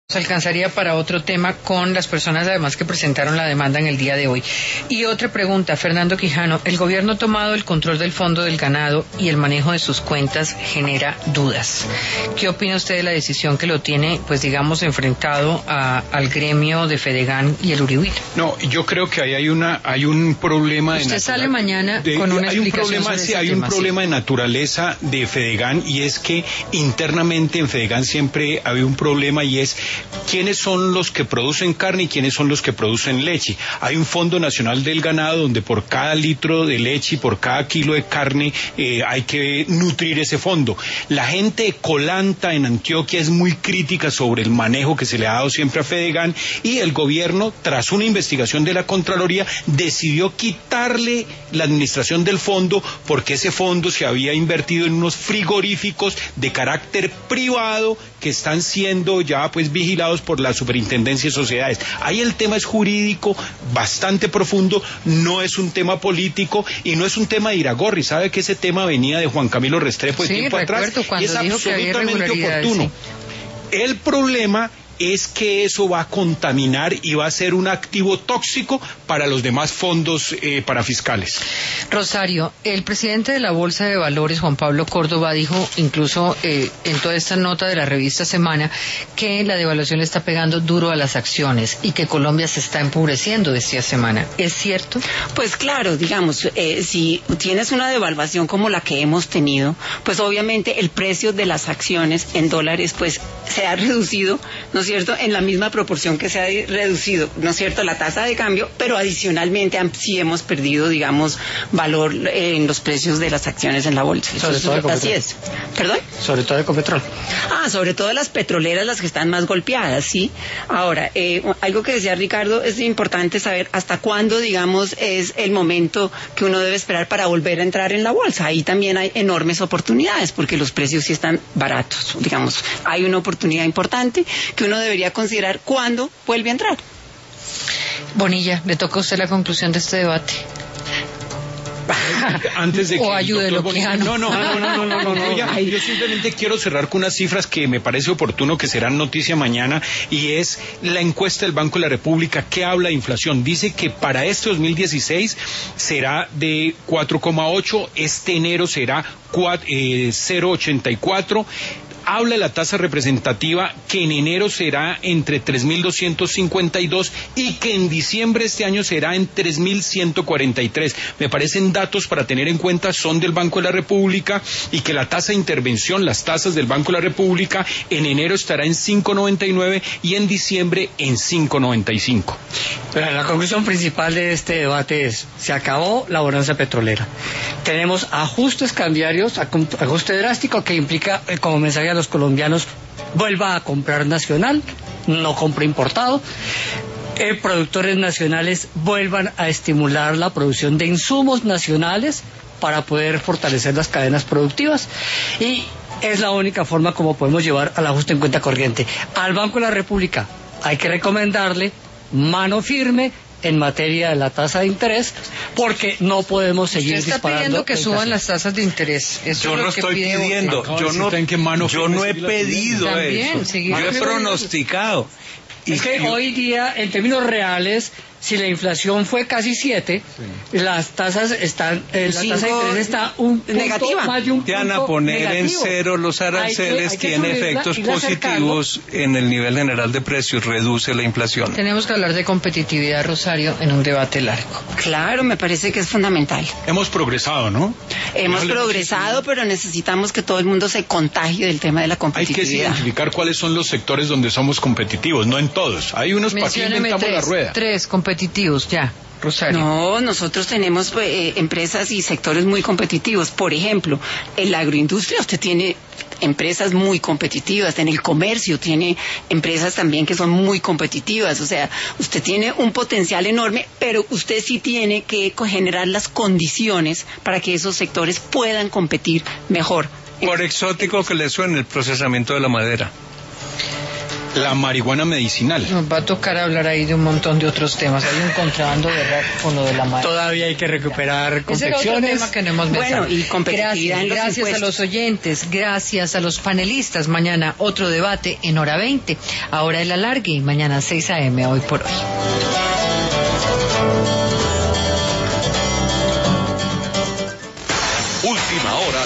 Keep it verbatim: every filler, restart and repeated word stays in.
Alcanzaría para otro tema con las personas además que presentaron la demanda en el día de hoy. Y otra pregunta, Fernando Quijano, el gobierno ha tomado el control del Fondo del Ganado y el manejo de sus cuentas genera dudas. ¿Qué opina usted de la decisión que lo tiene, pues digamos, enfrentado a, al gremio de Fedegan y el Uribita? No, yo creo que ahí hay una hay un problema de Usted natura... sale mañana de, con una hay un explicación problema, sobre sí, ese hay tema, un problema sí. de naturaleza de Fedegan, y es que internamente en Fedegan siempre había un problema, y es quiénes son los que producen carne y quiénes son los que producen leche. Hay un Fondo Nacional del Ganado donde por cada litro de leche y por cada kilo de carne eh, hay que nutrir ese fondo. La gente de Colanta en Antioquia es muy crítica sobre el manejo que se le ha dado siempre a Fedegan, y el gobierno, tras una investigación de la Contraloría, decidió quitarle la administración del fondo porque ese fondo se había invertido en unos frigoríficos de carácter privado que están siendo ya pues vigilados por la Superintendencia de Sociedades. Ahí el tema es jurídico, bastante profundo, no es un tema político y no es un tema de Iragorri. Sabe que ese tema venía de Juan Camilo Restrepo de sí, tiempo atrás y es absolutamente oportuno. Sí. El problema es que eso va a contaminar y va a ser un activo tóxico para los demás fondos eh, parafiscales. Rosario, el presidente de la Bolsa de Valores, Juan Pablo Córdoba, dijo incluso eh, en toda esta nota de la revista Semana que la devaluación le está pegando duro a las acciones y que Colombia se está empobreciendo, decía Semana. ¿Es cierto? Pues claro, digamos, eh, si tienes una devaluación como la que hemos tenido, pues obviamente el precio de las acciones en dólares pues se ha reducido, ¿no es cierto?, en la misma proporción que se ha reducido, ¿no es cierto?, la tasa de cambio, pero adicionalmente sí hemos perdido, digamos, valor en los precios de las acciones en la bolsa. Sobre Eso, todo así es. ¿Perdón? Sobre todo Ecopetrol. Ah, sobre todo las petroleras, las que están más golpeadas, ¿sí? Ahora, eh, algo que decía Ricardo, es importante saber hasta cuándo, digamos, es el momento que uno debe esperar para volver a entrar en la bolsa. Ahí también hay enormes oportunidades, porque los precios sí están baratos, digamos. Hay una oportunidad importante que uno debería considerar cuándo vuelve a entrar. Bonilla, le toca a usted la conclusión de este debate. Antes de que o ayúdelo, Bonilla... no, no, no, no, no, no, no, no ya, yo simplemente quiero cerrar con unas cifras que me parece oportuno que serán noticia mañana, y es la encuesta del Banco de la República que habla de inflación. Dice que para este dos mil dieciséis será de cuatro coma ocho, este enero será cero coma ochenta y cuatro. Habla de la tasa representativa que en enero será entre tres mil doscientos cincuenta y dos y que en diciembre de este año será en tres mil ciento cuarenta y tres. Me parecen datos para tener en cuenta, son del Banco de la República, y que la tasa de intervención, las tasas del Banco de la República, en enero estará en cinco coma noventa y nueve y en diciembre en cinco coma noventa y cinco. Pero la conclusión principal de este debate es: se acabó la bonanza petrolera. Tenemos ajustes cambiarios, ajuste drástico que implica como mensaje a los colombianos: vuelva a comprar nacional, no compre importado. Eh, productores nacionales vuelvan a estimular la producción de insumos nacionales para poder fortalecer las cadenas productivas, y es la única forma como podemos llevar al ajuste en cuenta corriente. Al Banco de la República hay que recomendarle mano firme en materia de la tasa de interés, porque no podemos seguir Usted está disparando. pidiendo que suban las tasas de interés. Eso yo es no lo que estoy pide pidiendo, Bogotá. yo no, yo no he pedido También, eso. seguir Yo he pronosticado. Y es que yo... hoy día, en términos reales, si la inflación fue casi siete, sí, las tasas están, eh, la tasa de interés está un punto, negativa. Más de un punto Van a poner negativo. En cero los aranceles, hay que, hay que tiene efectos positivos en el nivel general de precios, reduce la inflación. Tenemos que hablar de competitividad, Rosario, en un debate largo. Claro, me parece que es fundamental. Hemos progresado, ¿no? Hemos progresado, pero necesitamos que todo el mundo se contagie del tema de la competitividad. Hay que identificar cuáles son los sectores donde somos competitivos, no en todos. Hay unos para que inventamos tres, la rueda. Tres competitivos, ya. Rosario. No, nosotros tenemos eh, empresas y sectores muy competitivos. Por ejemplo, en la agroindustria usted tiene empresas muy competitivas, en el comercio tiene empresas también que son muy competitivas. O sea, usted tiene un potencial enorme, pero usted sí tiene que generar las condiciones para que esos sectores puedan competir mejor. Por exótico que le suene el procesamiento de la madera. la marihuana medicinal. Nos va a tocar hablar ahí de un montón de otros temas. Hay un contrabando de rap con lo de la marihuana. Todavía hay que recuperar confecciones. Ese era otro tema que no hemos Bueno, mencionado. y competitividad Gracias, en los gracias a impuestos. los oyentes, gracias a los panelistas. Mañana otro debate en hora veinte. Ahora el alargue y mañana seis a eme, hoy por hoy. Última hora